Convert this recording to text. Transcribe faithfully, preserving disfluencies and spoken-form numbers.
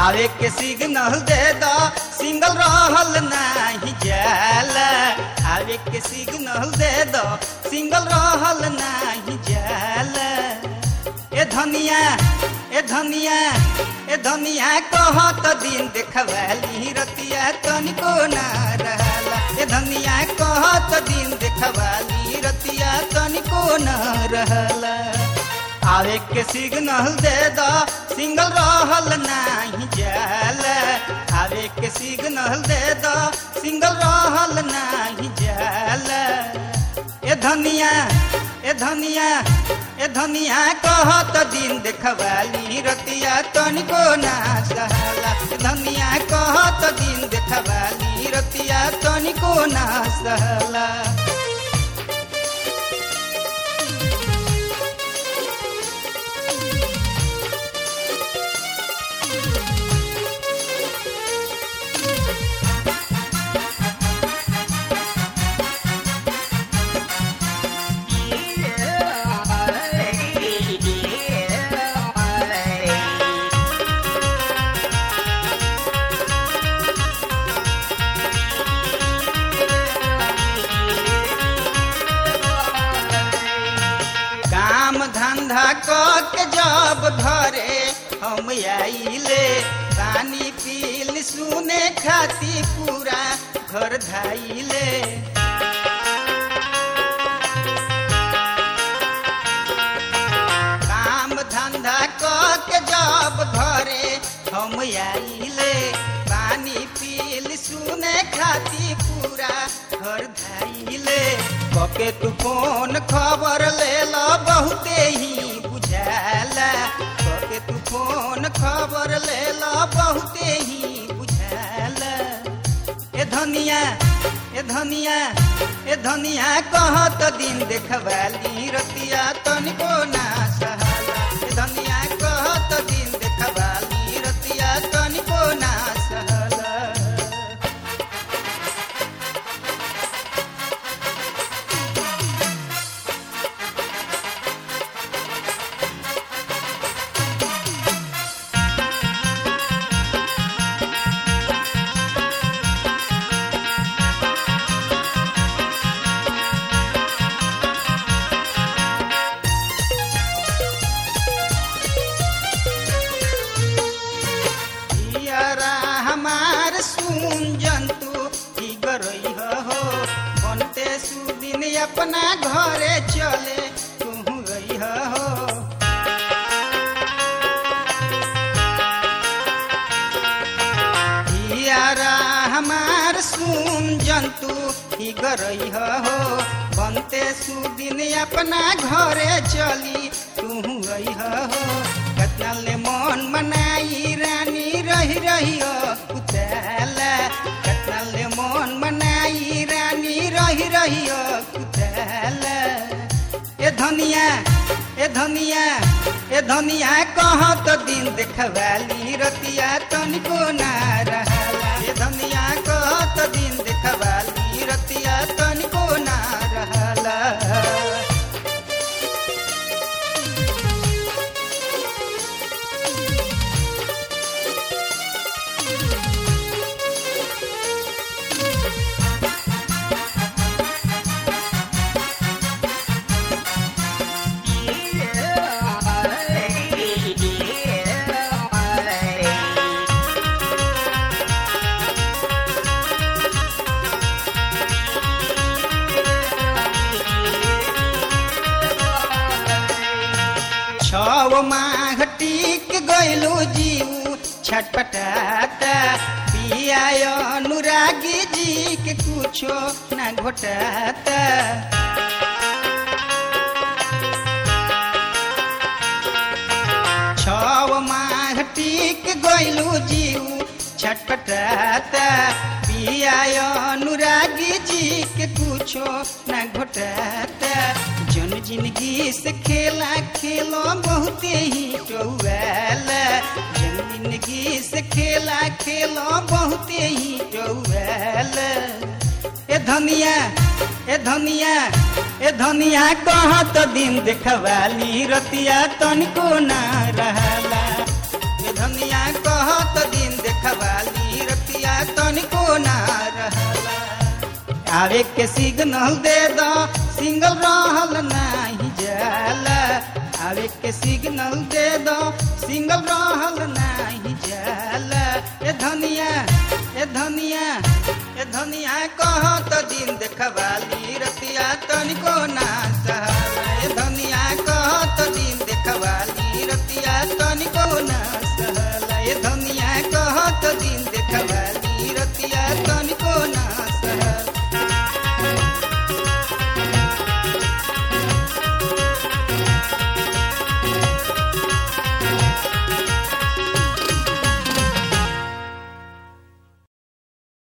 आवे के सिग्नल दे दो सिंगल रहल नहीं जाला। आवे के सिग्नल दे दो सिंगल रहल नहीं जाला। ए धनिया ए धनिया ए धनिया कहत दिन देखवाली रतिया तनिको ना रहला। ए धनिया कहत दिन देखवाली रतिया तनिको ना रहला। आवे के सिग्नल दे दो सिंगल रहल नहीं जाला। आवे के सिग्नल दे दो सिंगल रहल नहीं जाला। ए धनिया ए धनिया ए धनिया कहत दिन देखवाली रतिया तनिको ना सहला। ए धनिया कहत दिन देखवाली रतिया तनिको ना सहला। धंधा के जब घरे हम आइले पानी पील सुने खाती पूरा घर धाइले। काम धंधा के जब घरे हम आइले पानी पील सुने खाती पूरा घर धाइले। कके तू फोन खबर ले लो बहुते ही बुझाला। कके तू फोन खबर ले लो बहुते ही बुझाला। ए धनिया ए धनिया ए धनिया कहत दिन देखवाली रतिया तनिको ना सहला। ए धनिया कहत दिन देखवाली रतिया तनिको ना सहला। अपना घरे चले तू गई हो। यारा हमार सुन जंतु ही गरई हो बनते सुदिन अपना घरे चली तू गई हो। कतना ले मन मनाई रानी रही रही हो उताला। कतना ले मन मनाई रानी रही रही हो उताला। ए धनिया ए धनिया ए धनिया कहत दिन देखवाली रतिया तनिको ना रहला। ए धनिया कहत दिन देखवाली रतिया तनिको ना रहला। छव माघ टीक गइलू जीव छटपटाता। पिया अनुरागी जी के कुछो ना घोटाता। छव माघ टीक गइलू जीव छटपटाता। पिया अनुरागी जी के कुछो ना घोटाता। जन जिंदगी से खेला खेलो बहुते ही टौवाला। जन जिंदगी से खेला खेलो बहुते ही टौवाला। ए धनिया ए धनिया ए धनिया कहत दिन देखवाली रतिया तनिको ना रहला। ए धनिया कहत दिन देखवाली रतिया तनिको ना रहला आवे के सिग्नल दे दो सिंगल रहल नहीं जाला आवे के सिग्नल दे दो सिंगल रहल नहीं जाला ए धनिया ए धनिया ए धनिया कह तो दिन देखवाली रतिया तनिको ना सहला ए धनिया कह तो दिन देखवाली रतिया तनिको ना सहला ए धनिया कह तो दिन